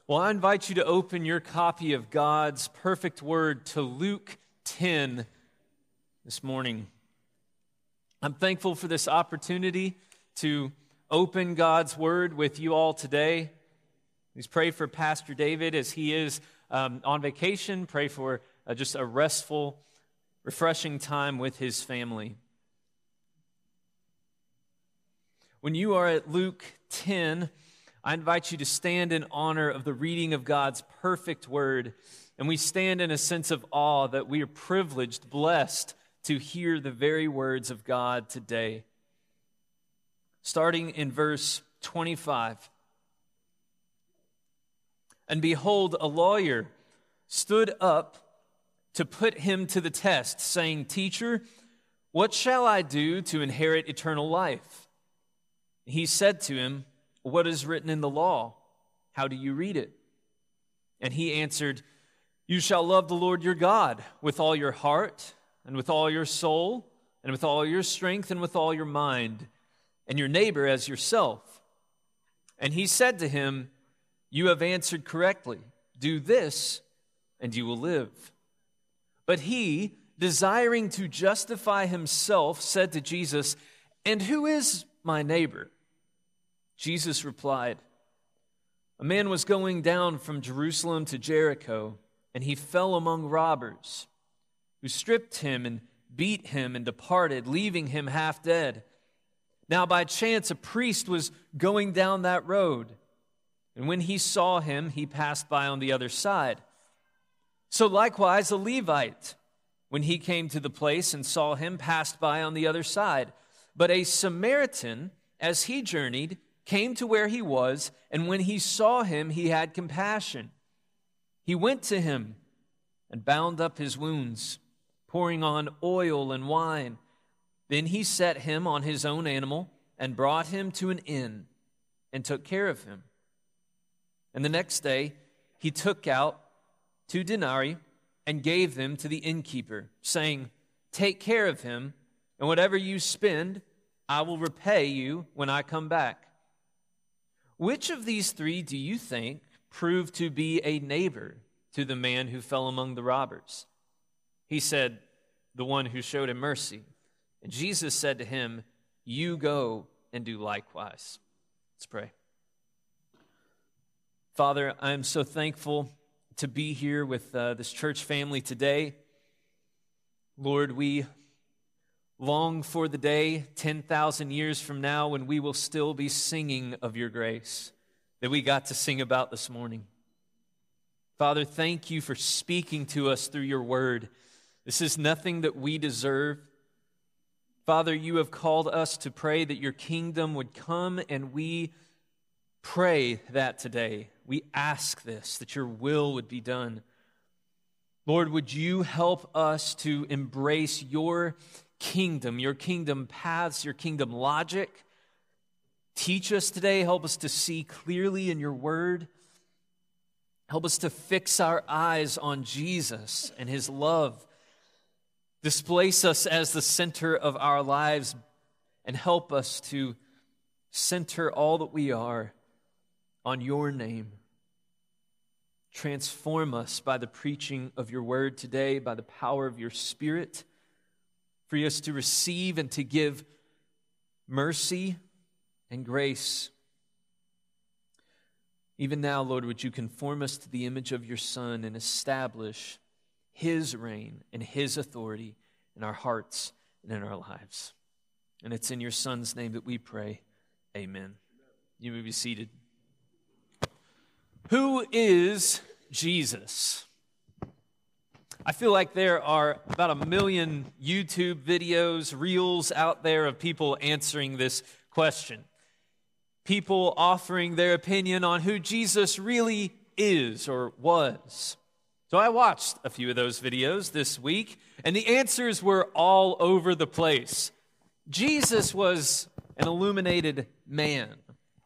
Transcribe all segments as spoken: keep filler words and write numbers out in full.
Well, I invite you to open your copy of God's perfect word to Luke ten this morning. I'm thankful for this opportunity to open God's word with you all today. Please pray for Pastor David as he is um, on vacation. Pray for uh, just a restful, refreshing time with his family. When you are at Luke ten, I invite you to stand in honor of the reading of God's perfect word. And we stand in a sense of awe that we are privileged, blessed to hear the very words of God today. Starting in verse twenty-five. And behold, a lawyer stood up to put him to the test, saying, Teacher, what shall I do to inherit eternal life? He said to him, What is written in the law? How do you read it? And he answered, You shall love the Lord your God with all your heart, and with all your soul, and with all your strength, and with all your mind, and your neighbor as yourself. And he said to him, You have answered correctly. Do this, and you will live. But he, desiring to justify himself, said to Jesus, And who is my neighbor? Jesus replied, A man was going down from Jerusalem to Jericho, and he fell among robbers, who stripped him and beat him and departed, leaving him half dead. Now by chance a priest was going down that road, and when he saw him, he passed by on the other side. So likewise a Levite, when he came to the place and saw him, passed by on the other side. But a Samaritan, as he journeyed, came to where he was, and when he saw him, he had compassion. He went to him and bound up his wounds, pouring on oil and wine. Then he set him on his own animal and brought him to an inn and took care of him. And the next day he took out two denarii and gave them to the innkeeper, saying, Take care of him, and whatever you spend, I will repay you when I come back. Which of these three do you think proved to be a neighbor to the man who fell among the robbers? He said, The one who showed him mercy. And Jesus said to him, You go and do likewise. Let's pray. Father, I am so thankful to be here with uh, this church family today. Lord, we long for the day ten thousand years from now when we will still be singing of your grace that we got to sing about this morning. Father, thank you for speaking to us through your word. This is nothing that we deserve. Father, you have called us to pray that your kingdom would come, and we pray that today. We ask this, that your will would be done. Lord, would you help us to embrace your kingdom, your kingdom paths, your kingdom logic. Teach us today. Help us to see clearly in your word. Help us to fix our eyes on Jesus and his love. Displace us as the center of our lives and help us to center all that we are on your name. Transform us by the preaching of your word today, by the power of your Spirit. Free us to receive and to give mercy and grace. Even now, Lord, would you conform us to the image of your Son and establish his reign and his authority in our hearts and in our lives. And it's in your Son's name that we pray. Amen. You may be seated. Who is Jesus? I feel like there are about a million YouTube videos, reels out there of people answering this question. People offering their opinion on who Jesus really is or was. So I watched a few of those videos this week, and the answers were all over the place. Jesus was an illuminated man.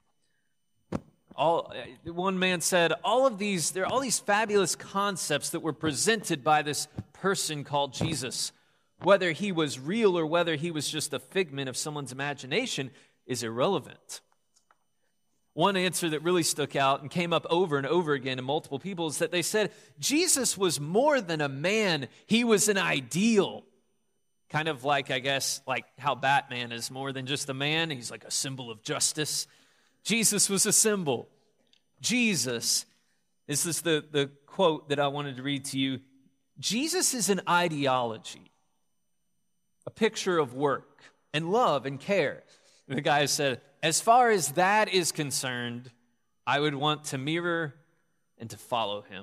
All, one man said, all of these, there are all these fabulous concepts that were presented by this person called Jesus. Whether he was real or whether he was just a figment of someone's imagination is irrelevant. One answer that really stuck out and came up over and over again in multiple people is that they said Jesus was more than a man, he was an ideal. Kind of like, I guess, like how Batman is more than just a man, he's like a symbol of justice. Jesus was a symbol. Jesus, this is the, the quote that I wanted to read to you. Jesus is an ideology, a picture of work and love and care. And the guy said, as far as that is concerned, I would want to mirror and to follow him.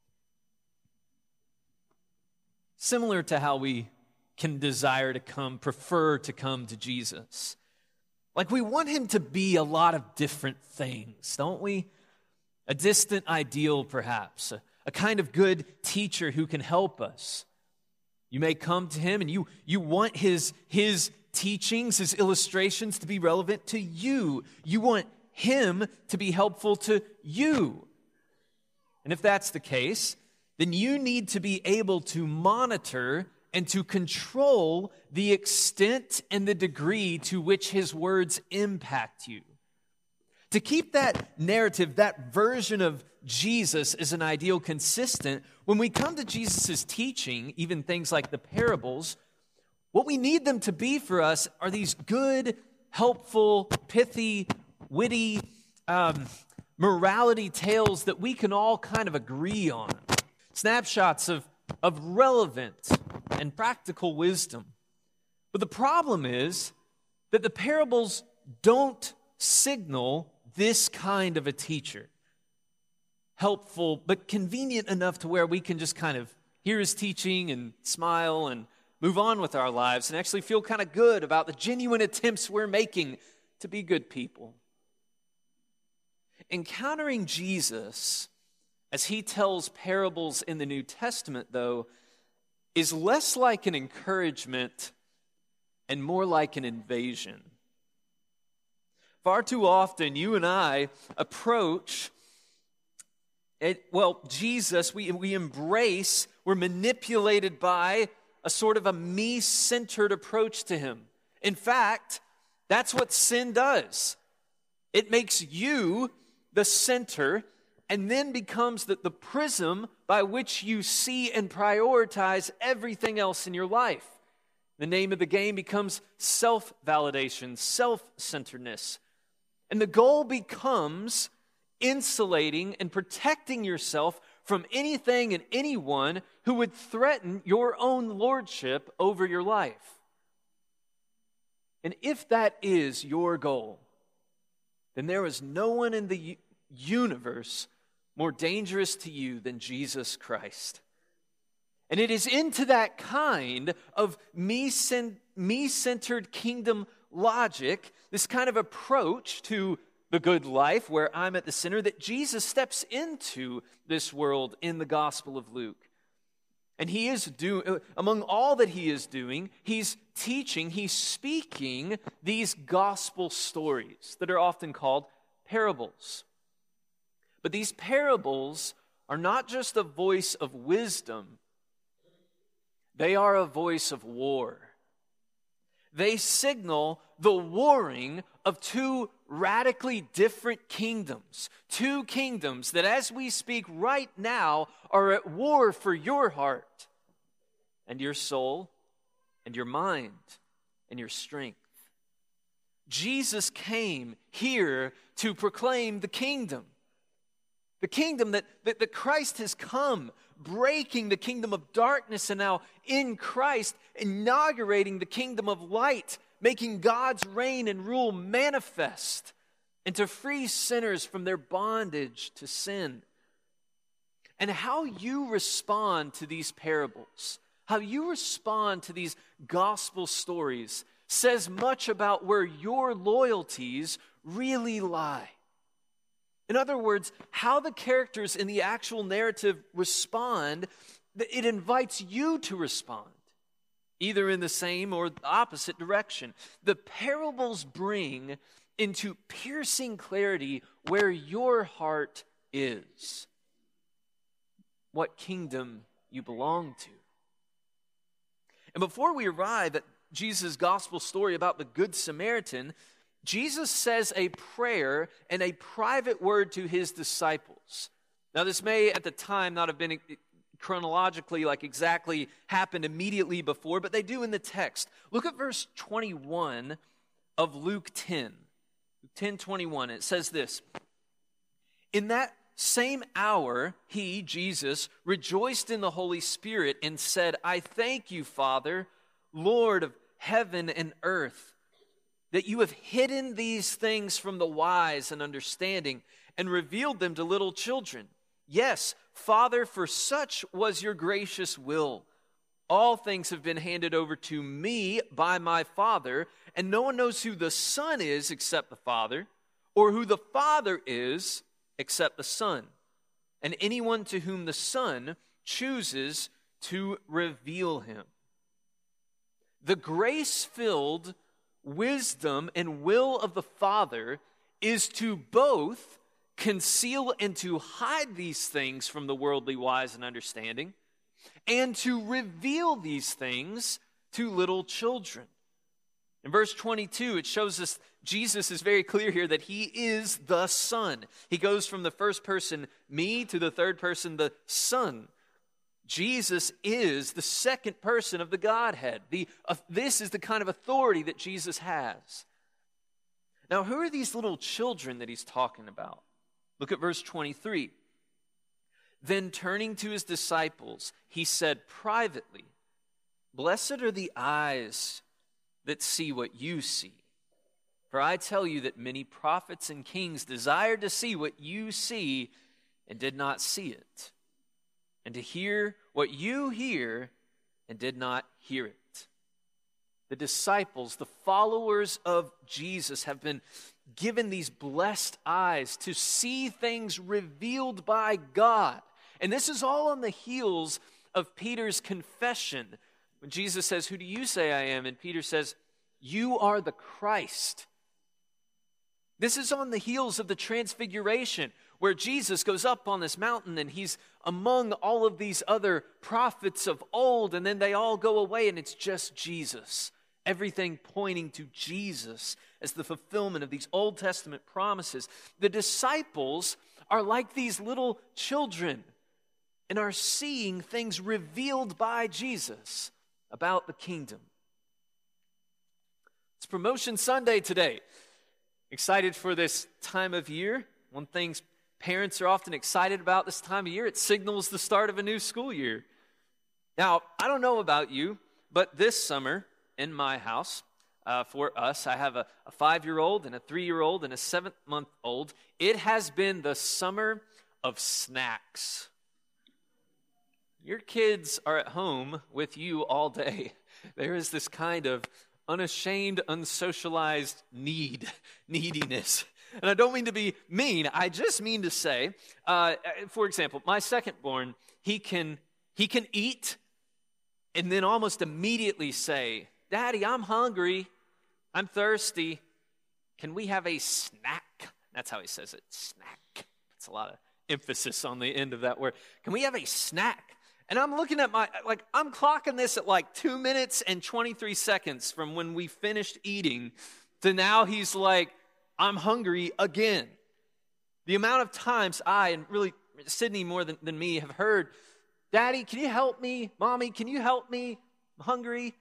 Similar to how we can desire to come, prefer to come to Jesus. Like we want him to be a lot of different things, don't we? A distant ideal, perhaps. A, a kind of good teacher who can help us. You may come to him and you, you want his, his teachings, his illustrations to be relevant to you. You want him to be helpful to you. And if that's the case, then you need to be able to monitor and to control the extent and the degree to which his words impact you. To keep that narrative, that version of Jesus as an ideal consistent, when we come to Jesus' teaching, even things like the parables, what we need them to be for us are these good, helpful, pithy, witty, um, morality tales that we can all kind of agree on. Snapshots of, of relevant and practical wisdom. But the problem is that the parables don't signal this kind of a teacher. Helpful, but convenient enough to where we can just kind of hear his teaching and smile and move on with our lives and actually feel kind of good about the genuine attempts we're making to be good people. Encountering Jesus as he tells parables in the New Testament, though, is less like an encouragement and more like an invasion. Far too often, you and I approach it, well, Jesus, we, we embrace, we're manipulated by a sort of a me-centered approach to him. In fact, that's what sin does. It makes you the center and then becomes the, the prism by which you see and prioritize everything else in your life. The name of the game becomes self-validation, self-centeredness. And the goal becomes insulating and protecting yourself from anything and anyone who would threaten your own lordship over your life. And if that is your goal, then there is no one in the universe more dangerous to you than Jesus Christ. And it is into that kind of me-centered kingdom logic, this kind of approach to the good life where I'm at the center, that Jesus steps into this world in the Gospel of Luke. And he is doing, among all that he is doing, he's teaching, he's speaking these gospel stories that are often called parables. But these parables are not just a voice of wisdom, they are a voice of war. They signal the warring of two radically different kingdoms. Two kingdoms that, as we speak right now, are at war for your heart and your soul and your mind and your strength. Jesus came here to proclaim the kingdom. The kingdom that, that, that Christ has come, breaking the kingdom of darkness, and now in Christ, inaugurating the kingdom of light, making God's reign and rule manifest, and to free sinners from their bondage to sin. And how you respond to these parables, how you respond to these gospel stories, says much about where your loyalties really lie. In other words, how the characters in the actual narrative respond, it invites you to respond, either in the same or opposite direction. The parables bring into piercing clarity where your heart is, what kingdom you belong to. And before we arrive at Jesus' gospel story about the Good Samaritan, Jesus says a prayer and a private word to his disciples. Now, this may at the time not have been chronologically like exactly happened immediately before, but they do in the text. Look at verse twenty-one of Luke ten. Luke ten twenty-one, it says this: "In that same hour, he, Jesus, rejoiced in the Holy Spirit and said, 'I thank you, Father, Lord of heaven and earth, that you have hidden these things from the wise and understanding and revealed them to little children. Yes, Father, for such was your gracious will. All things have been handed over to me by my Father, and no one knows who the Son is except the Father, or who the Father is except the Son, and anyone to whom the Son chooses to reveal him.'" The grace-filled wisdom and will of the Father is to both conceal and to hide these things from the worldly wise and understanding, and to reveal these things to little children. In verse twenty-two, it shows us Jesus is very clear here that he is the Son. He goes from the first person, me, to the third person, the Son. Jesus is the second person of the Godhead. The, uh, this is the kind of authority that Jesus has. Now, who are these little children that he's talking about? Look at verse twenty-three. "Then turning to his disciples, he said privately, 'Blessed are the eyes that see what you see. For I tell you that many prophets and kings desired to see what you see and did not see it, and to hear what you hear and did not hear it.'" The disciples, the followers of Jesus, have been given these blessed eyes to see things revealed by God. And this is all on the heels of Peter's confession. When Jesus says, "Who do you say I am?" and Peter says, "You are the Christ." This is on the heels of the transfiguration, where Jesus goes up on this mountain and he's among all of these other prophets of old, and then they all go away and it's just Jesus. Everything pointing to Jesus as the fulfillment of these Old Testament promises. The disciples are like these little children and are seeing things revealed by Jesus about the kingdom. It's Promotion Sunday today. Excited for this time of year. One thing parents are often excited about this time of year, it signals the start of a new school year. Now, I don't know about you, but this summer in my house, uh, for us, I have a, a five-year-old and a three-year-old and a seven-month-old. It has been the summer of snacks. Your kids are at home with you all day. There is this kind of unashamed, unsocialized need, neediness. And I don't mean to be mean. I just mean to say, uh, for example, my second-born, he can he can eat and then almost immediately say, "Daddy, I'm hungry. I'm thirsty. Can we have a snack?" That's how he says it, snack. It's a lot of emphasis on the end of that word. Can we have a snack? And I'm looking at my, like, I'm clocking this at like two minutes and twenty-three seconds from when we finished eating to now he's like, "I'm hungry again." The amount of times I, and really Sydney more than, than me, have heard, "Daddy, can you help me? Mommy, can you help me? I'm hungry."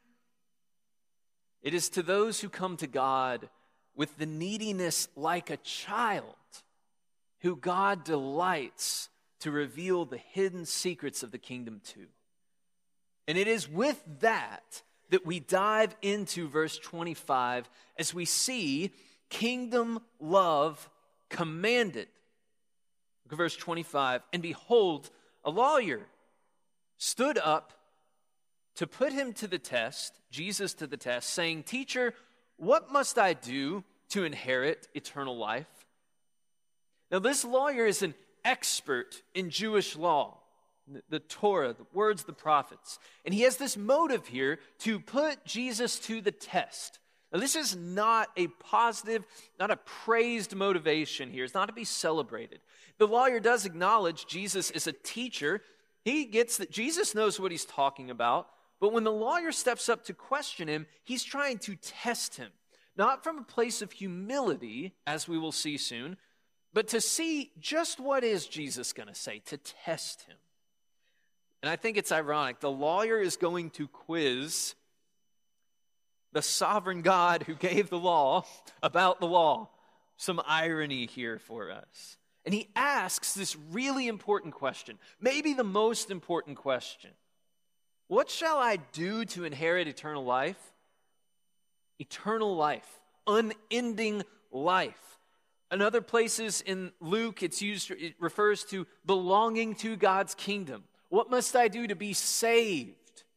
It is to those who come to God with the neediness like a child who God delights to reveal the hidden secrets of the kingdom to. And it is with that that we dive into verse twenty-five as we see kingdom love commanded. Look at verse twenty-five. "And behold, a lawyer stood up to put him to the test," Jesus to the test, saying, "Teacher, what must I do to inherit eternal life?" Now, this lawyer is an expert in Jewish law, the Torah, the words of the prophets. And he has this motive here to put Jesus to the test. Now, this is not a positive, not a praised motivation here. It's not to be celebrated. The lawyer does acknowledge Jesus is a teacher. He gets that Jesus knows what he's talking about. But when the lawyer steps up to question him, he's trying to test him. not from a place of humility, as we will see soon, but to see just what is Jesus going to say, to test him. And I think it's ironic. The lawyer is going to quiz the sovereign God who gave the law about the law. Some irony here for us. And he asks this really important question, maybe the most important question. What shall I do to inherit eternal life? Eternal life, unending life. In other places in Luke, it's used, it refers to belonging to God's kingdom. What must I do to be saved?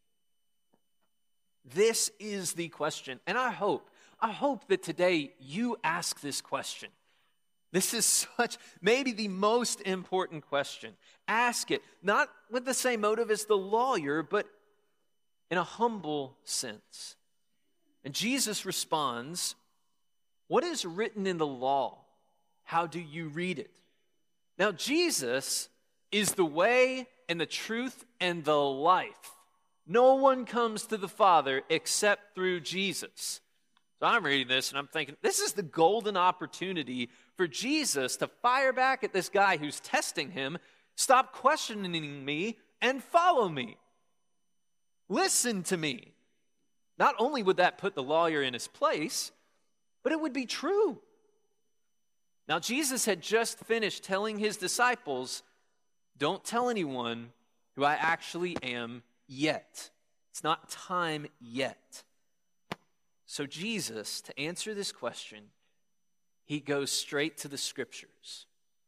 This is the question. And I hope, I hope that today you ask this question. This is such, maybe the most important question. Ask it, not with the same motive as the lawyer, but in a humble sense. And Jesus responds, what is written in the law? How do you read it? Now, Jesus is the way and the truth and the life. No one comes to the Father except through Jesus. So I'm reading this and I'm thinking, this is the golden opportunity for Jesus to fire back at this guy who's testing him, stop questioning me, and follow me. Listen to me. Not only would that put the lawyer in his place, but it would be true. Now, Jesus had just finished telling his disciples, don't tell anyone who I actually am yet. It's not time yet. So Jesus, to answer this question, he goes straight to the Scriptures.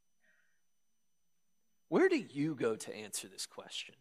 Where do you go to answer this question?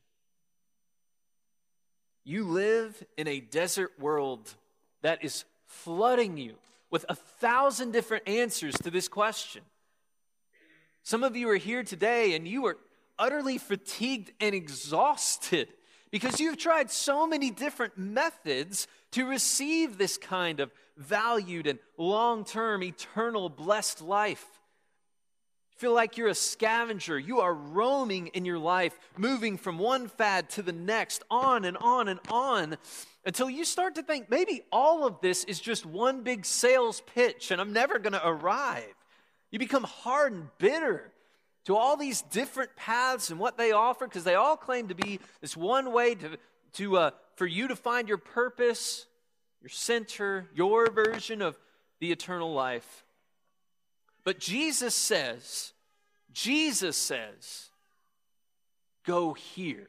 You live in a desert world that is flooding you with a thousand different answers to this question. Some of you are here today and you are utterly fatigued and exhausted because you've tried so many different methods to receive this kind of valued and long-term, eternal, blessed life. You feel like you're a scavenger. You are roaming in your life, moving from one fad to the next, on and on and on, until you start to think, maybe all of this is just one big sales pitch and I'm never going to arrive. You become hard and bitter to all these different paths and what they offer, because they all claim to be this one way to, to uh, for you to find your purpose, your center, your version of the eternal life. But Jesus says, Jesus says, go here.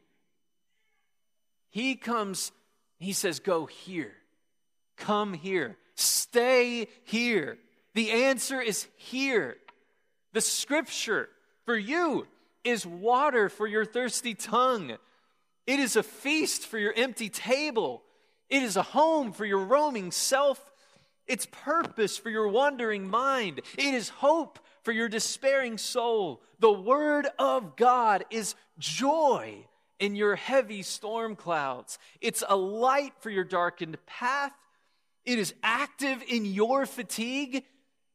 He comes, he says, go here. Come here. Stay here. The answer is here. The Scripture for you is water for your thirsty tongue. It is a feast for your empty table. It is a home for your roaming self. It's purpose for your wandering mind. It is hope for your despairing soul. The Word of God is joy in your heavy storm clouds. It's a light for your darkened path. It is active in your fatigue.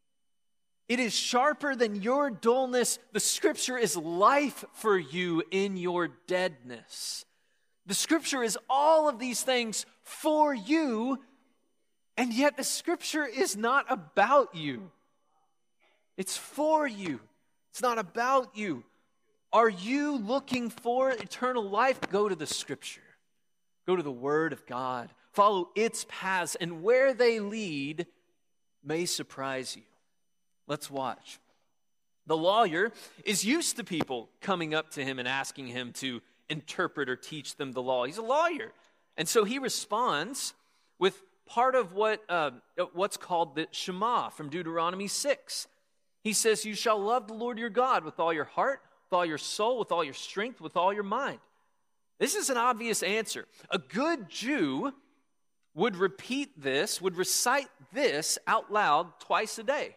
It is sharper than your dullness. The Scripture is life for you in your deadness. The Scripture is all of these things for you, and yet the Scripture is not about you. It's for you. It's not about you. Are you looking for eternal life? Go to the Scripture. Go to the Word of God. Follow its paths, and where they lead may surprise you. Let's watch. The lawyer is used to people coming up to him and asking him to interpret or teach them the law. He's a lawyer. And so he responds with part of what uh, what's called the Shema from Deuteronomy six. He says, you shall love the Lord your God with all your heart, with all your soul, with all your strength, with all your mind. This is an obvious answer. A good Jew would repeat this, would recite this out loud twice a day.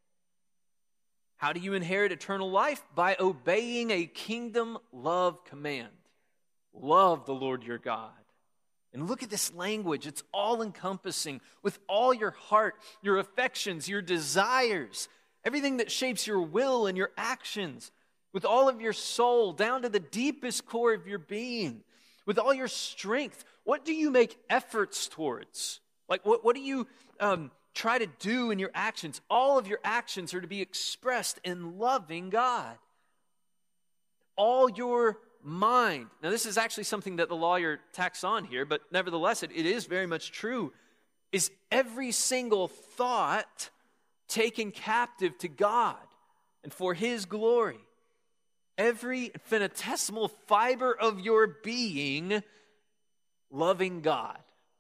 How do you inherit eternal life? By obeying a kingdom love command. Love the Lord your God. And look at this language. It's all-encompassing. With all your heart, your affections, your desires, everything that shapes your will and your actions. With all of your soul, down to the deepest core of your being. With all your strength. What do you make efforts towards? Like, what, what do you um, try to do in your actions. All of your actions are to be expressed in loving God. All your mind. Now, this is actually something that the lawyer tacks on here, but nevertheless, it, it is very much true, is every single thought taken captive to God and for His glory. Every infinitesimal fiber of your being loving God.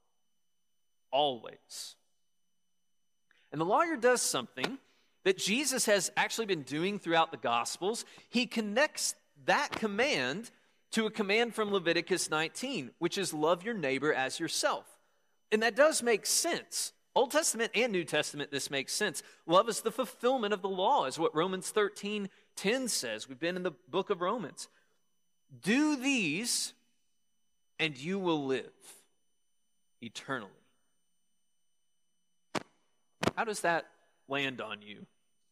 Always. And the lawyer does something that Jesus has actually been doing throughout the Gospels. He connects that command to a command from Leviticus nineteen, which is love your neighbor as yourself. And that does make sense. Old Testament and New Testament, this makes sense. Love is the fulfillment of the law, is what Romans thirteen ten says. We've been in the book of Romans. Do these, and you will live eternally. How does that land on you?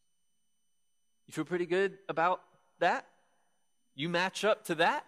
You feel pretty good about that? You match up to that?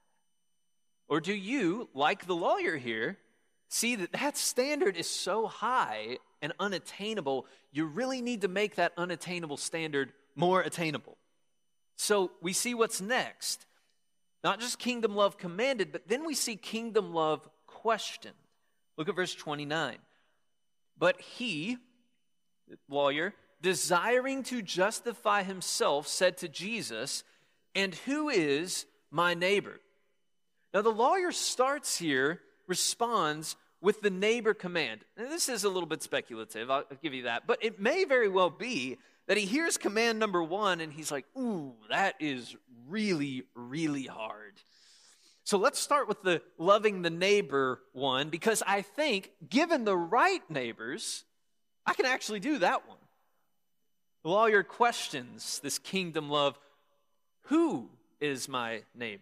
Or do you, like the lawyer here, see that that standard is so high and unattainable, you really need to make that unattainable standard more attainable? So we see what's next. Not just kingdom love commanded, but then we see kingdom love questioned. Look at verse twenty-nine. But he, the lawyer, desiring to justify himself, said to Jesus, "And who is my neighbor?" Now the lawyer starts here, responds with the neighbor command. Now, this is a little bit speculative, I'll give you that. But it may very well be that he hears command number one and he's like, ooh, that is really, really hard. So let's start with the loving the neighbor one, because I think, given the right neighbors, I can actually do that one. The lawyer questions this kingdom love, who is my neighbor?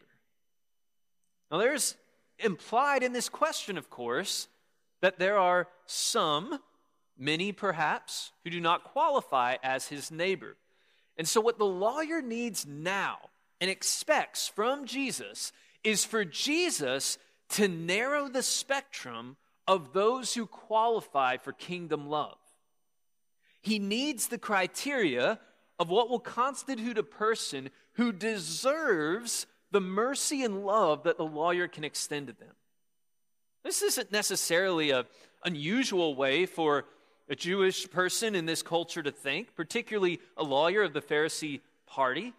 Now there's implied in this question, of course, that there are some, many perhaps, who do not qualify as his neighbor. And so what the lawyer needs now and expects from Jesus is for Jesus to narrow the spectrum of those who qualify for kingdom love. He needs the criteria of what will constitute a person who deserves the mercy and love that the lawyer can extend to them. This isn't necessarily an unusual way for a Jewish person in this culture to think, particularly a lawyer of the Pharisee party.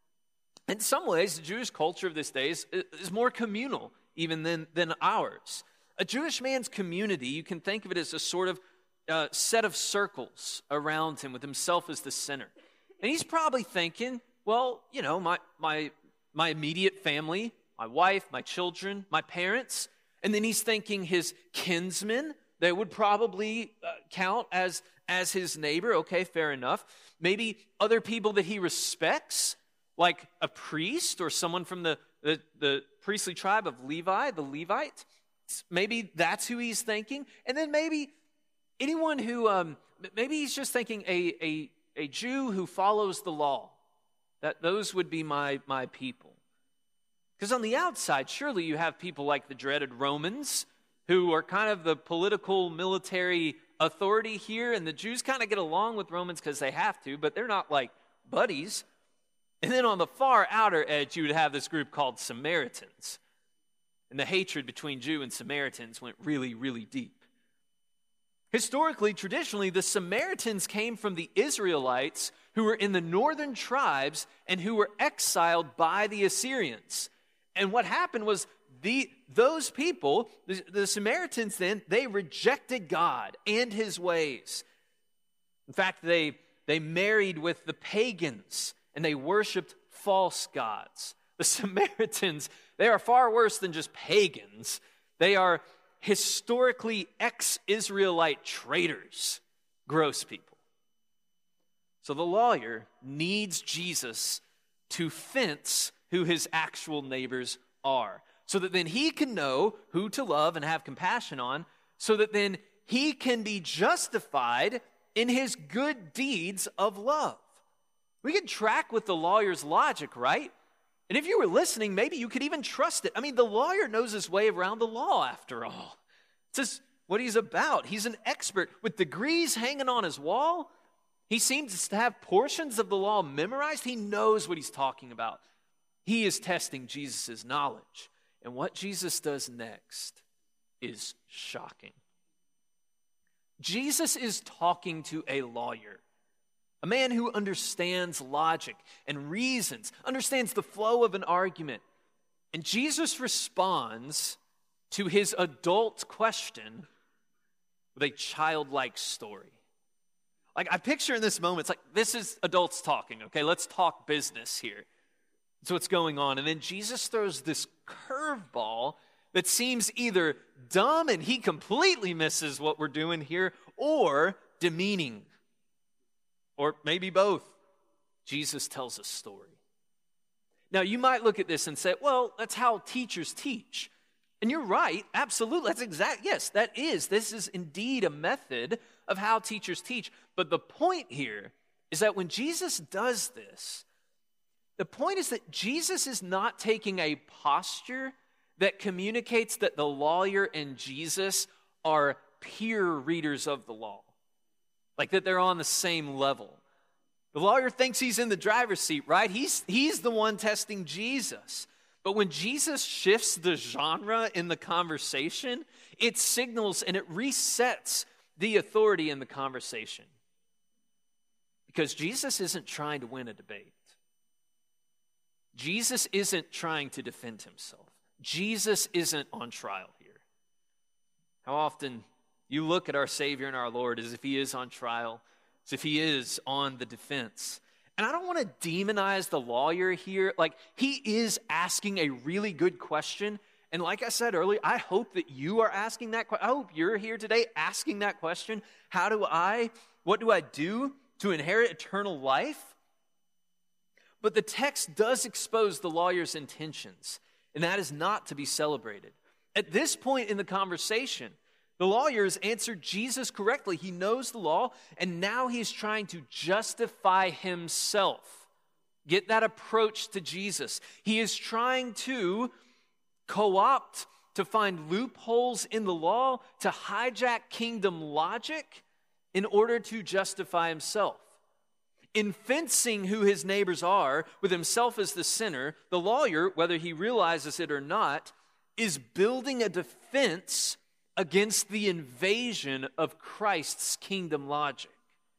In some ways, the Jewish culture of this day is, is more communal even than, than ours. A Jewish man's community, you can think of it as a sort of uh, set of circles around him with himself as the center. And he's probably thinking, well, you know, my my my immediate family, my wife, my children, my parents, and then he's thinking his kinsmen, they would probably uh, count as, as his neighbor. Okay, fair enough. Maybe other people that he respects, like a priest or someone from the, the, the priestly tribe of Levi, the Levite. Maybe that's who he's thinking. And then maybe anyone who, um, maybe he's just thinking a, a, a Jew who follows the law. That those would be my, my people. Because on the outside, surely you have people like the dreaded Romans, who are kind of the political, military authority here, and the Jews kind of get along with Romans because they have to, but they're not like buddies. And then on the far outer edge, you would have this group called Samaritans. And the hatred between Jew and Samaritans went really, really deep. Historically, traditionally, the Samaritans came from the Israelites who were in the northern tribes and who were exiled by the Assyrians. And what happened was the those people, the, the Samaritans then, they rejected God and his ways. In fact, they, they married with the pagans and they worshiped false gods. The Samaritans, they are far worse than just pagans. They are historically ex-Israelite traitors, gross people. So the lawyer needs Jesus to fence who his actual neighbors are, so that then he can know who to love and have compassion on, so that then he can be justified in his good deeds of love. We can track with the lawyer's logic, right? And if you were listening, maybe you could even trust it. I mean, the lawyer knows his way around the law, after all. It's just what he's about. He's an expert with degrees hanging on his wall. He seems to have portions of the law memorized. He knows what he's talking about. He is testing Jesus' knowledge. And what Jesus does next is shocking. Jesus is talking to a lawyer, a man who understands logic and reasons, understands the flow of an argument. And Jesus responds to his adult question with a childlike story. Like, I picture in this moment, it's like, this is adults talking, okay? Let's talk business here. That's what's going on. And then Jesus throws this curveball that seems either dumb and he completely misses what we're doing here, or demeaning, or maybe both. Jesus tells a story. Now, you might look at this and say, well, that's how teachers teach. And you're right, absolutely. That's exact. Yes, that is. This is indeed a method of how teachers teach. But the point here is that when Jesus does this, the point is that Jesus is not taking a posture that communicates that the lawyer and Jesus are peer readers of the law, like that they're on the same level. The lawyer thinks he's in the driver's seat, right? He's, he's the one testing Jesus. But when Jesus shifts the genre in the conversation, it signals and it resets the authority in the conversation. Because Jesus isn't trying to win a debate. Jesus isn't trying to defend himself. Jesus isn't on trial here. How often you look at our Savior and our Lord as if he is on trial, as if he is on the defense. And I don't want to demonize the lawyer here. Like, he is asking a really good question. And like I said earlier, I hope that you are asking that question. I hope you're here today asking that question. How do I, what do I do to inherit eternal life? But the text does expose the lawyer's intentions, and that is not to be celebrated. At this point in the conversation, the lawyer has answered Jesus correctly. He knows the law, and now he's trying to justify himself. Get that approach to Jesus. He is trying to co-opt, to find loopholes in the law, to hijack kingdom logic in order to justify himself. In fencing who his neighbors are, with himself as the sinner, the lawyer, whether he realizes it or not, is building a defense against the invasion of Christ's kingdom logic.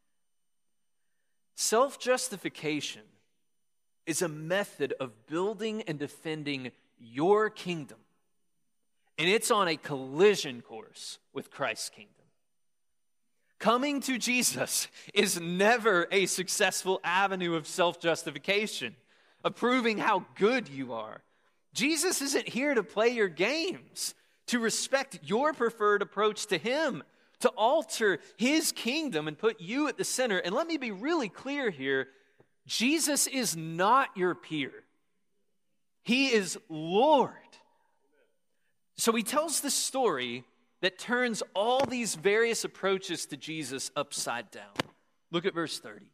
Self-justification is a method of building and defending your kingdom, and it's on a collision course with Christ's kingdom. Coming to Jesus is never a successful avenue of self-justification, of proving how good you are. Jesus isn't here to play your games, to respect your preferred approach to him, to alter his kingdom and put you at the center. And let me be really clear here, Jesus is not your peer. He is Lord. So he tells this story that turns all these various approaches to Jesus upside down. Look at verse thirty.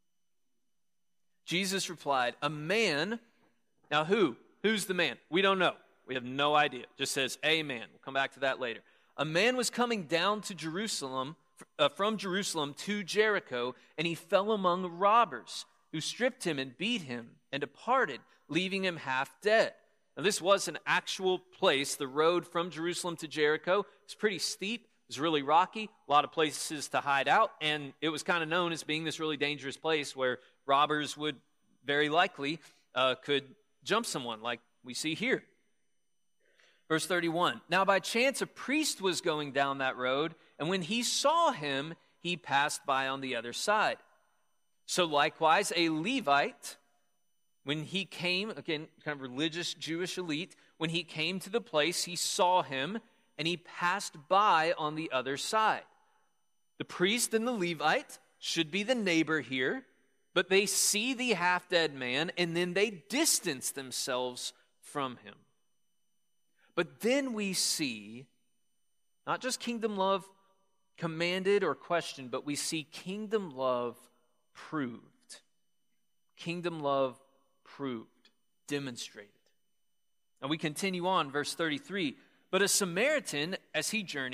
Jesus replied, a man, now who? Who's the man? We don't know. We have no idea. It just says a man. We'll come back to that later. A man was coming down to Jerusalem, uh, from Jerusalem to Jericho, and he fell among robbers who stripped him and beat him and departed, leaving him half dead. Now, this was an actual place. The road from Jerusalem to Jericho was pretty steep. It was really rocky, a lot of places to hide out, and it was kind of known as being this really dangerous place where robbers would very likely uh, could jump someone like we see here. Verse thirty-one, now by chance a priest was going down that road, and when he saw him, he passed by on the other side. So likewise, a Levite, when he came, again, kind of religious Jewish elite, when he came to the place, he saw him, and he passed by on the other side. The priest and the Levite should be the neighbor here, but they see the half-dead man, and then they distance themselves from him. But then we see not just kingdom love commanded or questioned, but we see kingdom love proved. Kingdom love proved, demonstrated. And we continue on, verse thirty-three. But a Samaritan, as he journeyed,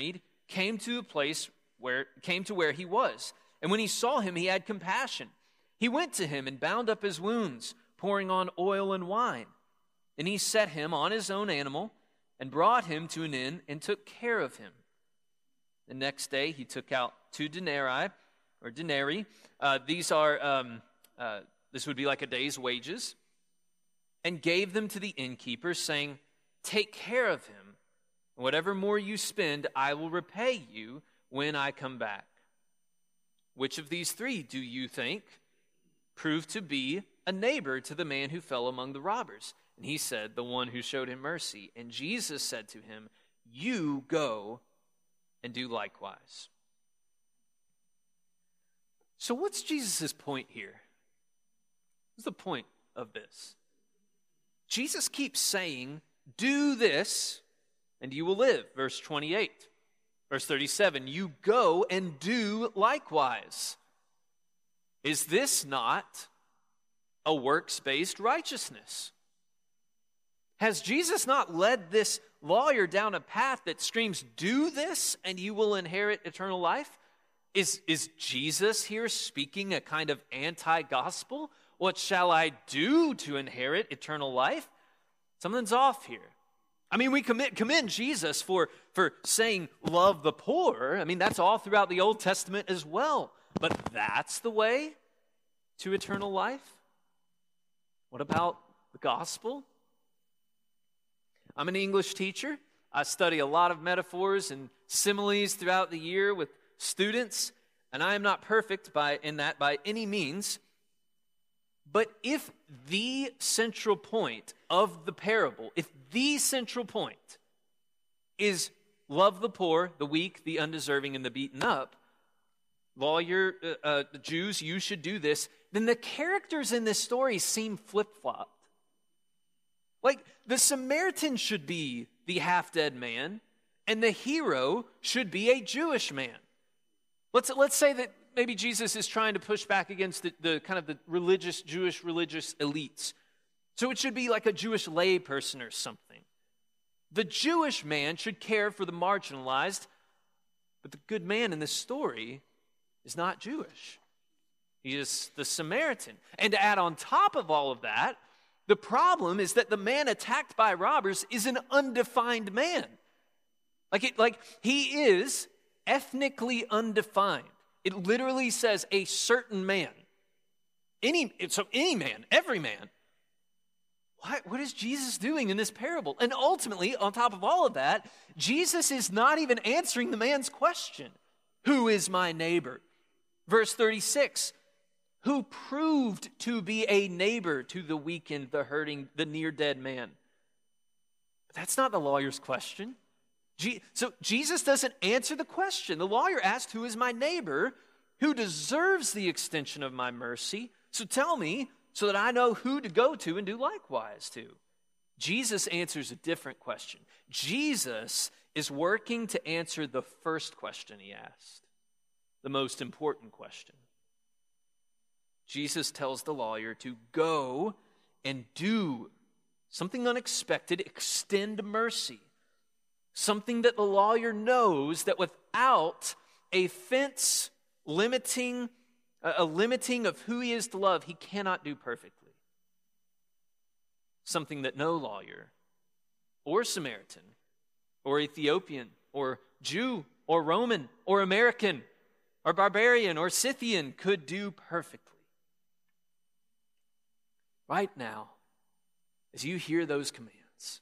came to a place where came to where he was. And when he saw him, he had compassion. He went to him and bound up his wounds, pouring on oil and wine. And he set him on his own animal and brought him to an inn and took care of him. The next day he took out two denarii, or denarii. Uh, these are, um, uh, this would be like a day's wages, and gave them to the innkeeper, saying, take care of him. Whatever more you spend, I will repay you when I come back. Which of these three do you think proved to be a neighbor to the man who fell among the robbers? And he said, the one who showed him mercy. And Jesus said to him, you go and do likewise. So what's Jesus' point here? What's the point of this? Jesus keeps saying, do this and you will live. Verse twenty-eight. Verse thirty-seven, you go and do likewise. Is this not a works-based righteousness? Has Jesus not led this lawyer down a path that screams, do this and you will inherit eternal life? Is, is Jesus here speaking a kind of anti-gospel? What shall I do to inherit eternal life? Something's off here. I mean, we commit, commend Jesus for, for saying, love the poor. I mean, that's all throughout the Old Testament as well. But that's the way to eternal life? What about the gospel? I'm an English teacher. I study a lot of metaphors and similes throughout the year with students, and I am not perfect by in that by any means. But if the central point of the parable, if the central point is love the poor, the weak, the undeserving, and the beaten up, lawyer, uh, uh, the Jews, you should do this, then the characters in this story seem flip-flopped. Like, the Samaritan should be the half-dead man, and the hero should be a Jewish man. Let's, let's say that maybe Jesus is trying to push back against the, the kind of the religious, Jewish religious elites. So it should be like a Jewish lay person or something. The Jewish man should care for the marginalized, but the good man in this story is not Jewish. He is the Samaritan. And to add on top of all of that, the problem is that the man attacked by robbers is an undefined man. Like, it, like he is ethnically undefined. It literally says a certain man. Any, so any man, every man. What, what is Jesus doing in this parable? And ultimately, on top of all of that, Jesus is not even answering the man's question. Who is my neighbor? Verse thirty-six. Who proved to be a neighbor to the weakened, the hurting, the near-dead man? But that's not the lawyer's question. So Jesus doesn't answer the question. The lawyer asked, who is my neighbor who deserves the extension of my mercy? So tell me so that I know who to go to and do likewise to. Jesus answers a different question. Jesus is working to answer the first question he asked, the most important question. Jesus tells the lawyer to go and do something unexpected, extend mercy. Something that the lawyer knows that without a fence limiting, a limiting of who he is to love, he cannot do perfectly. Something that no lawyer or Samaritan or Ethiopian or Jew or Roman or American or barbarian or Scythian could do perfectly. Right now, as you hear those commands,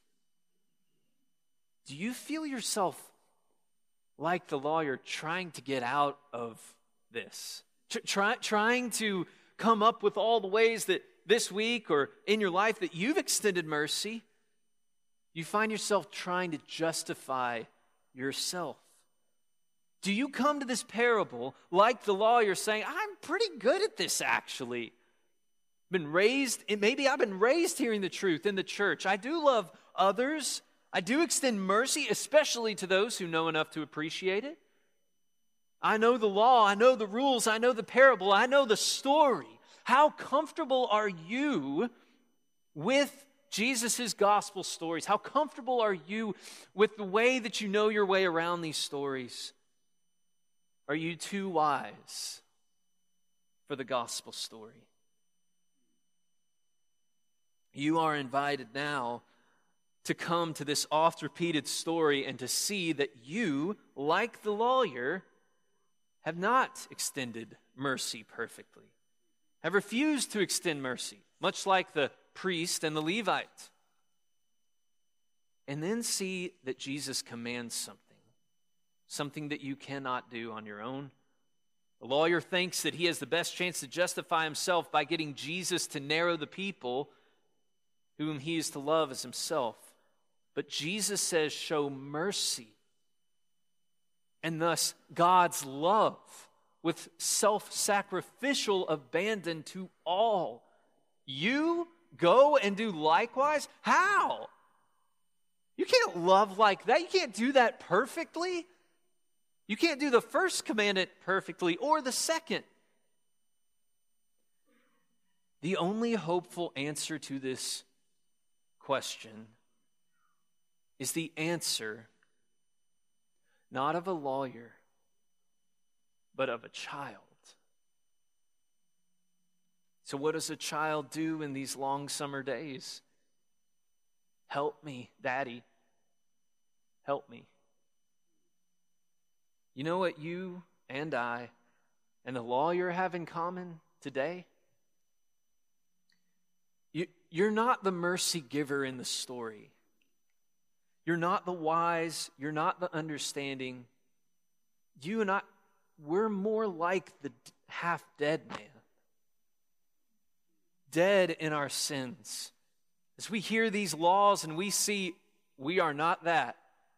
do you feel yourself like the lawyer trying to get out of this? Try, trying to come up with all the ways that this week or in your life that you've extended mercy, you find yourself trying to justify yourself. Do you come to this parable like the lawyer saying, I'm pretty good at this actually. Been raised, maybe I've been raised hearing the truth in the church. I do love others. I do extend mercy, especially to those who know enough to appreciate it. I know the law. I know the rules. I know the parable. I know the story. How comfortable are you with Jesus' gospel stories? How comfortable are you with the way that you know your way around these stories? Are you too wise for the gospel story? You are invited now to come to this oft-repeated story and to see that you, like the lawyer, have not extended mercy perfectly, have refused to extend mercy, much like the priest and the Levite. And then see that Jesus commands something, something that you cannot do on your own. The lawyer thinks that he has the best chance to justify himself by getting Jesus to narrow the people whom he is to love as himself. But Jesus says, show mercy. And thus, God's love with self-sacrificial abandon to all. You go and do likewise? How? You can't love like that. You can't do that perfectly. You can't do the first commandment perfectly or the second. The only hopeful answer to this question is the answer not of a lawyer, but of a child. So what does a child do in these long summer days? Help me, Daddy. Help me. You know what you and I and the lawyer have in common today? You, you're not the mercy giver in the story. You're not the wise. You're not the understanding. You and I, we're more like the half-dead man. Dead in our sins. As we hear these laws and we see we are not that.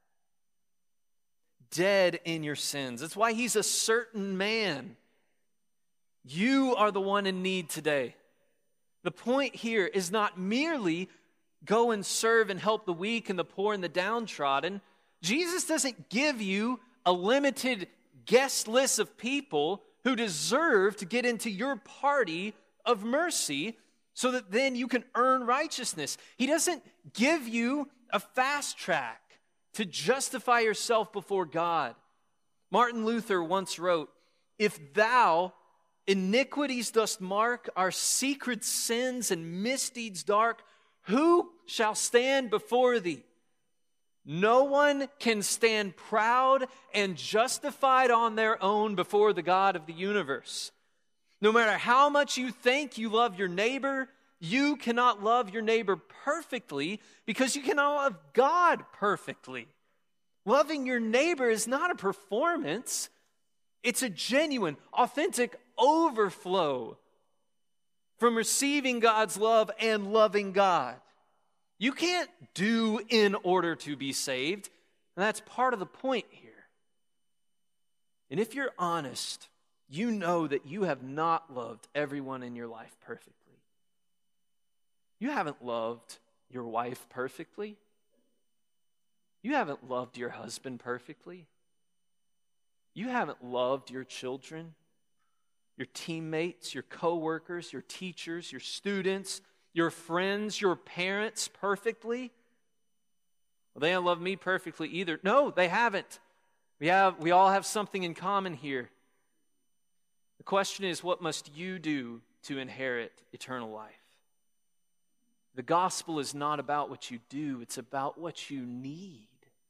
Dead in your sins. That's why he's a certain man. You are the one in need today. The point here is not merely go and serve and help the weak and the poor and the downtrodden. Jesus doesn't give you a limited guest list of people who deserve to get into your party of mercy so that then you can earn righteousness. He doesn't give you a fast track to justify yourself before God. Martin Luther once wrote, "If thou iniquities dost mark, our secret sins and misdeeds dark, who shall stand before thee? No one can stand proud and justified on their own before the God of the universe. No matter how much you think you love your neighbor, you cannot love your neighbor perfectly because you cannot love God perfectly. Loving your neighbor is not a performance. It's a genuine, authentic overflow from receiving God's love and loving God. You can't do in order to be saved, and that's part of the point here. And if you're honest, you know that you have not loved everyone in your life perfectly. You haven't loved your wife perfectly. You haven't loved your husband perfectly. You haven't loved your children, your teammates, your coworkers, your teachers, your students, your friends, your parents perfectly. Well, they don't love me perfectly either. No, they haven't. We have, we all have something in common here. The question is, what must you do to inherit eternal life? The gospel is not about what you do, it's about what you need.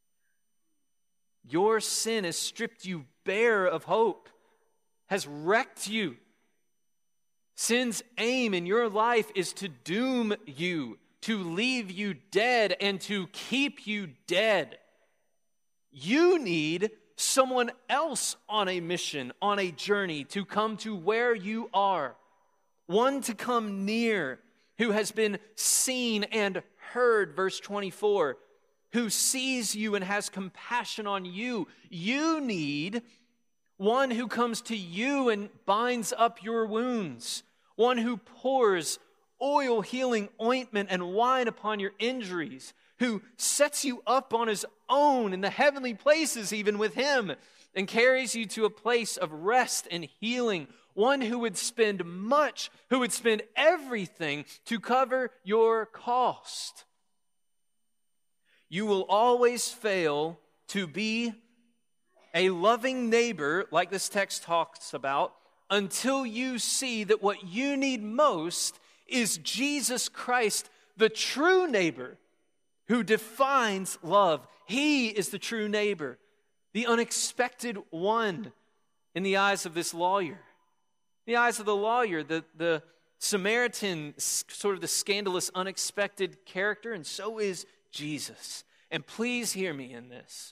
Your sin has stripped you bare of hope, has wrecked you. Sin's aim in your life is to doom you, to leave you dead, and to keep you dead. You need someone else on a mission, on a journey, to come to where you are. One to come near, who has been seen and heard, verse twenty-four, who sees you and has compassion on you. You need one who comes to you and binds up your wounds, one who pours oil healing ointment and wine upon your injuries, who sets you up on his own in the heavenly places even with him, and carries you to a place of rest and healing, one who would spend much, who would spend everything to cover your cost. You will always fail to be a loving neighbor, like this text talks about, until you see that what you need most is Jesus Christ, the true neighbor, who defines love. He is the true neighbor, the unexpected one in the eyes of this lawyer. In the eyes of the lawyer, the, the Samaritan, sort of the scandalous, unexpected character, and so is Jesus. And please hear me in this.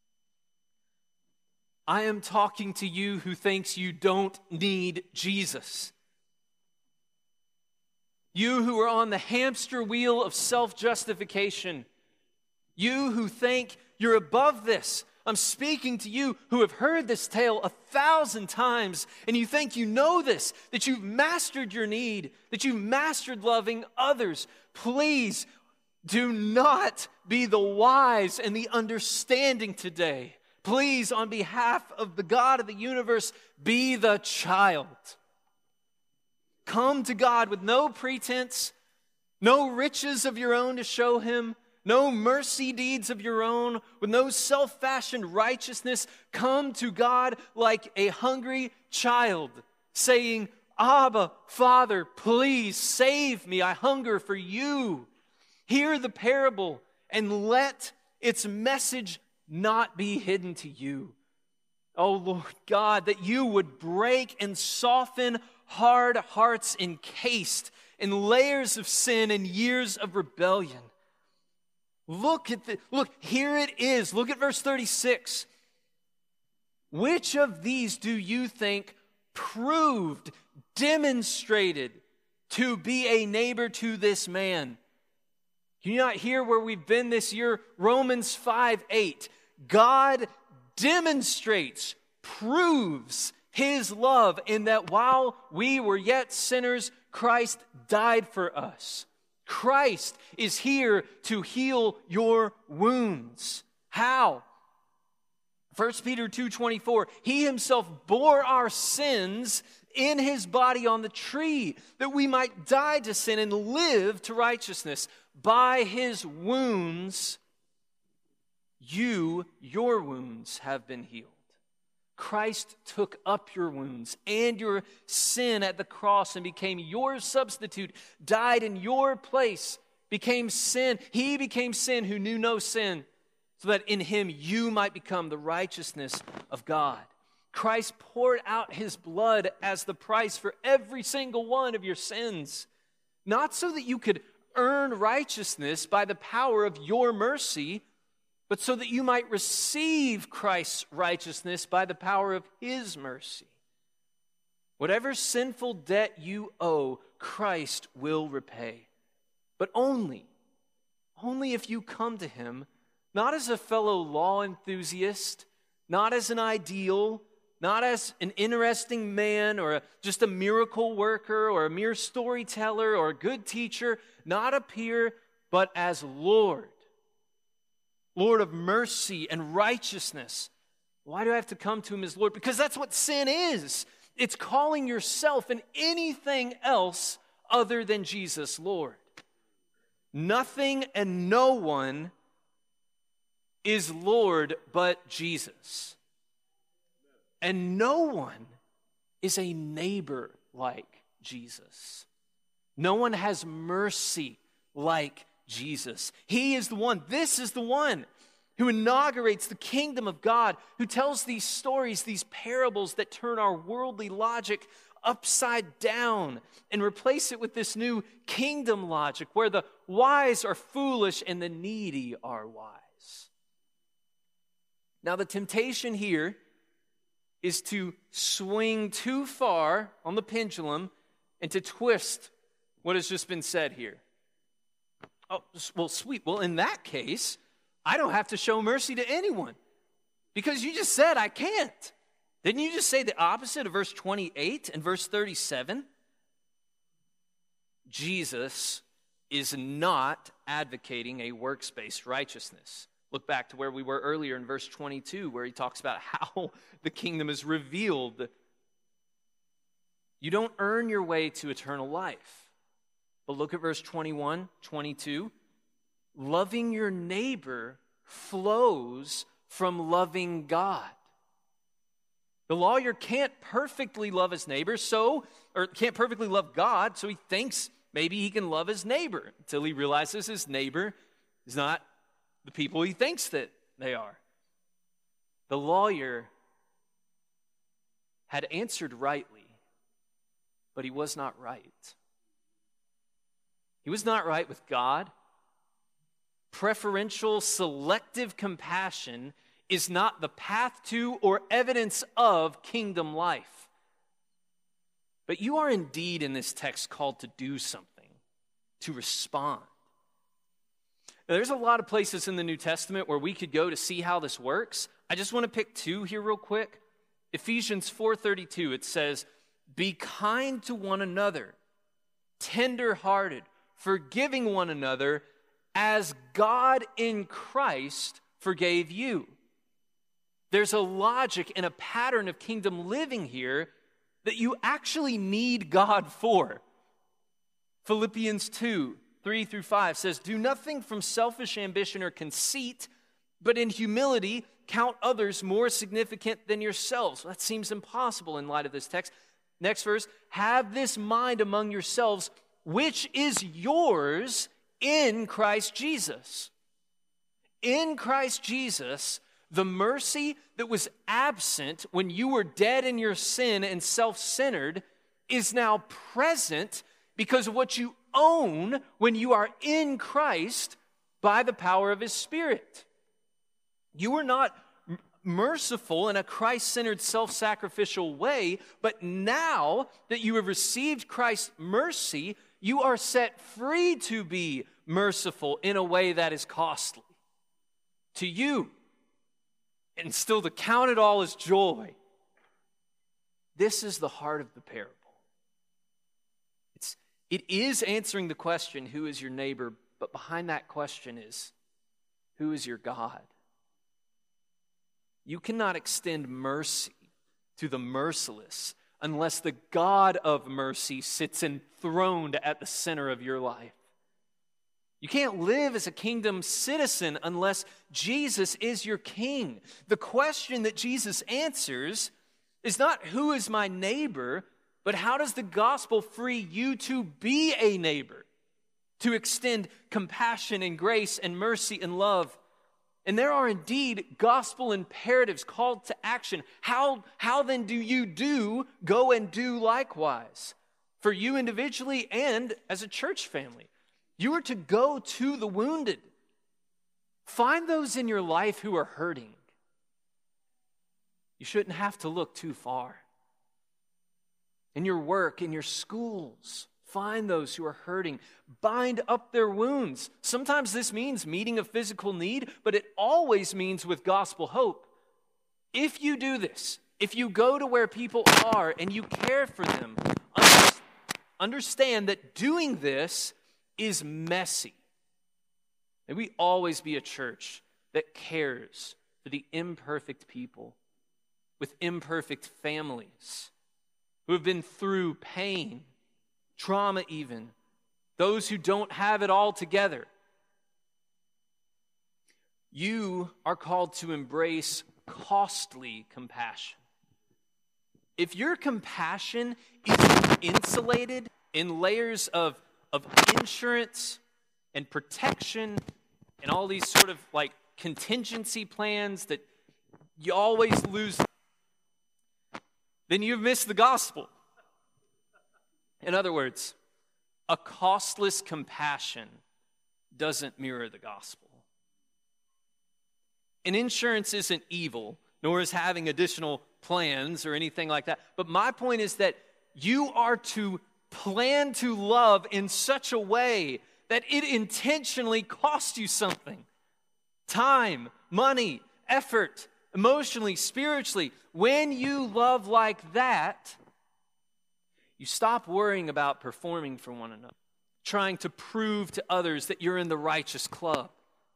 I am talking to you who thinks you don't need Jesus. You who are on the hamster wheel of self-justification. You who think you're above this. I'm speaking to you who have heard this tale a thousand times, and you think you know this, that you've mastered your need, that you've mastered loving others. Please do not be the wise and the understanding today. Please, on behalf of the God of the universe, be the child. Come to God with no pretense, no riches of your own to show him, no mercy deeds of your own, with no self-fashioned righteousness. Come to God like a hungry child, saying, Abba, Father, please save me. I hunger for you. Hear the parable and let its message not be hidden to you. Oh Lord God, that you would break and soften hard hearts encased in layers of sin and years of rebellion. Look at the, look, here it is. Look at verse thirty-six. Which of these do you think proved, demonstrated to be a neighbor to this man? Can you not hear where we've been this year? Romans five eight. God demonstrates, proves his love in that while we were yet sinners, Christ died for us. Christ is here to heal your wounds. How? First Peter two twenty-four, he himself bore our sins in his body on the tree, that we might die to sin and live to righteousness. By his wounds, you, your wounds have been healed. Christ took up your wounds and your sin at the cross and became your substitute, died in your place, became sin. He became sin who knew no sin, so that in him you might become the righteousness of God. Christ poured out his blood as the price for every single one of your sins, not so that you could earn righteousness by the power of your mercy, but so that you might receive Christ's righteousness by the power of his mercy. Whatever sinful debt you owe, Christ will repay. But only, only if you come to him, not as a fellow law enthusiast, not as an ideal, not as an interesting man or a, just a miracle worker or a mere storyteller or a good teacher, not a peer, but as Lord. Lord of mercy and righteousness. Why do I have to come to him as Lord? Because that's what sin is. It's calling yourself and anything else other than Jesus Lord. Nothing and no one is Lord but Jesus. And no one is a neighbor like Jesus. No one has mercy like Jesus. He is the one, this is the one who inaugurates the kingdom of God, who tells these stories, these parables that turn our worldly logic upside down and replace it with this new kingdom logic where the wise are foolish and the needy are wise. Now, the temptation here is to swing too far on the pendulum and to twist what has just been said here. Oh, well, sweet. Well, in that case, I don't have to show mercy to anyone because you just said I can't. Didn't you just say the opposite of verse twenty-eight and verse thirty-seven? Jesus is not advocating a works-based righteousness. Look back to where we were earlier in verse twenty-two, where he talks about how the kingdom is revealed. You don't earn your way to eternal life. But look at verse twenty-one, twenty-two. Loving your neighbor flows from loving God. The lawyer can't perfectly love his neighbor, so, or can't perfectly love God, so he thinks maybe he can love his neighbor until he realizes his neighbor is not the people he thinks that they are. The lawyer had answered rightly, but he was not right. He was not right with God. Preferential, selective compassion is not the path to or evidence of kingdom life. But you are indeed in this text called to do something, to respond. Now, there's a lot of places in the New Testament where we could go to see how this works. I just want to pick two here real quick. Ephesians four thirty-two, it says, "Be kind to one another, tender-hearted, forgiving one another, as God in Christ forgave you." There's a logic and a pattern of kingdom living here that you actually need God for. Philippians two, three through five says, "Do nothing from selfish ambition or conceit, but in humility count others more significant than yourselves." Well, that seems impossible in light of this text. Next verse, "Have this mind among yourselves, which is yours in Christ Jesus." In Christ Jesus, the mercy that was absent when you were dead in your sin and self-centered is now present because of what you own when you are in Christ by the power of His Spirit. You were not m- merciful in a Christ-centered, self-sacrificial way, but now that you have received Christ's mercy, you are set free to be merciful in a way that is costly to you, and still to count it all as joy. This is the heart of the parable. It's, it is answering the question, who is your neighbor? But behind that question is, who is your God? You cannot extend mercy to the merciless unless the God of mercy sits enthroned at the center of your life. You can't live as a kingdom citizen unless Jesus is your king. The question that Jesus answers is not who is my neighbor, but how does the gospel free you to be a neighbor, to extend compassion and grace and mercy and love. And there are indeed gospel imperatives called to action. How, how then do you do, go and do likewise for you individually and as a church family? You are to go to the wounded. Find those in your life who are hurting. You shouldn't have to look too far. In your work, in your schools, find those who are hurting. Bind up their wounds. Sometimes this means meeting a physical need, but it always means with gospel hope. If you do this, if you go to where people are and you care for them, understand that doing this is messy. May we always be a church that cares for the imperfect people with imperfect families who have been through pain, trauma even, those who don't have it all together. You are called to embrace costly compassion. If your compassion is insulated in layers of of insurance and protection and all these sort of like contingency plans that you always lose, then you've missed the gospel. In other words, a costless compassion doesn't mirror the gospel. And insurance isn't evil, nor is having additional plans or anything like that. But my point is that you are to plan to love in such a way that it intentionally costs you something. Time, money, effort, emotionally, spiritually. When you love like that, you stop worrying about performing for one another, trying to prove to others that you're in the righteous club.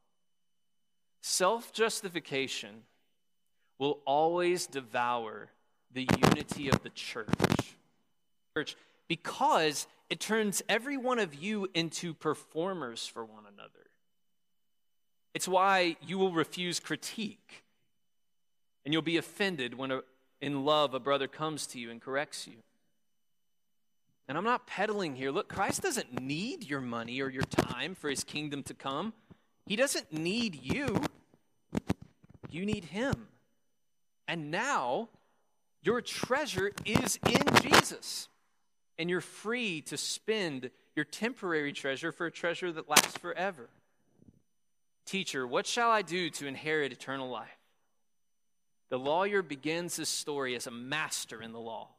Self-justification will always devour the unity of the church. church because it turns every one of you into performers for one another. It's why you will refuse critique, and you'll be offended when a, in love a brother comes to you and corrects you. And I'm not peddling here. Look, Christ doesn't need your money or your time for his kingdom to come. He doesn't need you. You need him. And now, your treasure is in Jesus. And you're free to spend your temporary treasure for a treasure that lasts forever. Teacher, what shall I do to inherit eternal life? The lawyer begins his story as a master in the law.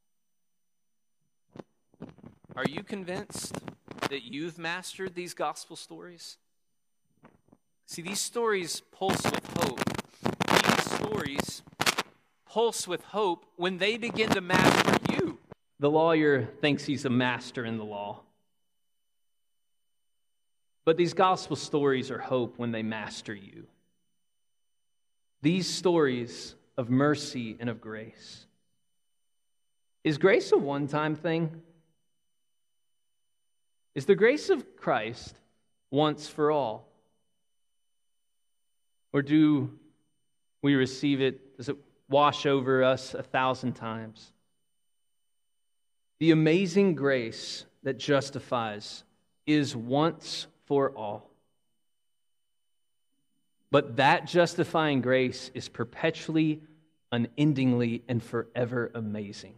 Are you convinced that you've mastered these gospel stories? See, these stories pulse with hope. These stories pulse with hope when they begin to master you. The lawyer thinks he's a master in the law. But these gospel stories are hope when they master you. These stories of mercy and of grace. Is grace a one-time thing? Is the grace of Christ once for all? Or do we receive it, does it wash over us a thousand times? The amazing grace that justifies is once for all. But that justifying grace is perpetually, unendingly, and forever amazing.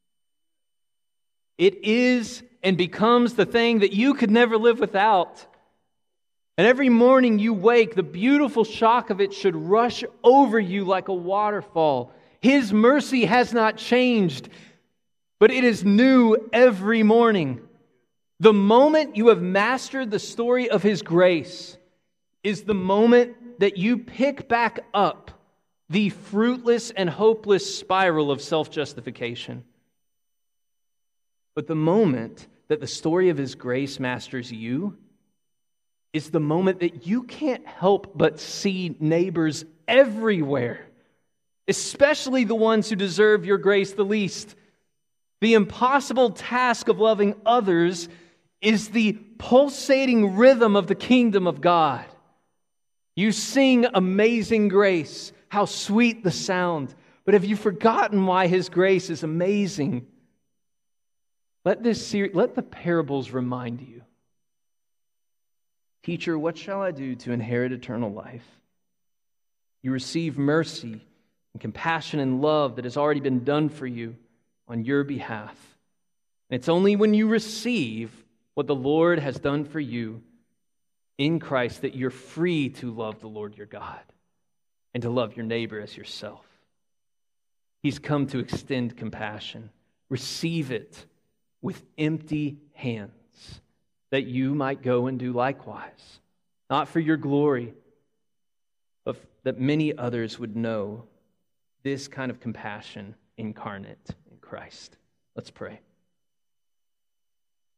It is and becomes the thing that you could never live without. And every morning you wake, the beautiful shock of it should rush over you like a waterfall. His mercy has not changed, but it is new every morning. The moment you have mastered the story of His grace is the moment that you pick back up the fruitless and hopeless spiral of self-justification. But the moment that the story of His grace masters you is the moment that you can't help but see neighbors everywhere, especially the ones who deserve your grace the least. The impossible task of loving others is the pulsating rhythm of the kingdom of God. You sing Amazing Grace, how sweet the sound. But have you forgotten why His grace is amazing? Let this ser- let the parables remind you. Teacher, what shall I do to inherit eternal life? You receive mercy and compassion and love that has already been done for you on your behalf. And it's only when you receive what the Lord has done for you in Christ that you're free to love the Lord your God and to love your neighbor as yourself. He's come to extend compassion. Receive it with empty hands, that you might go and do likewise, not for your glory, but that many others would know this kind of compassion incarnate in Christ. Let's pray.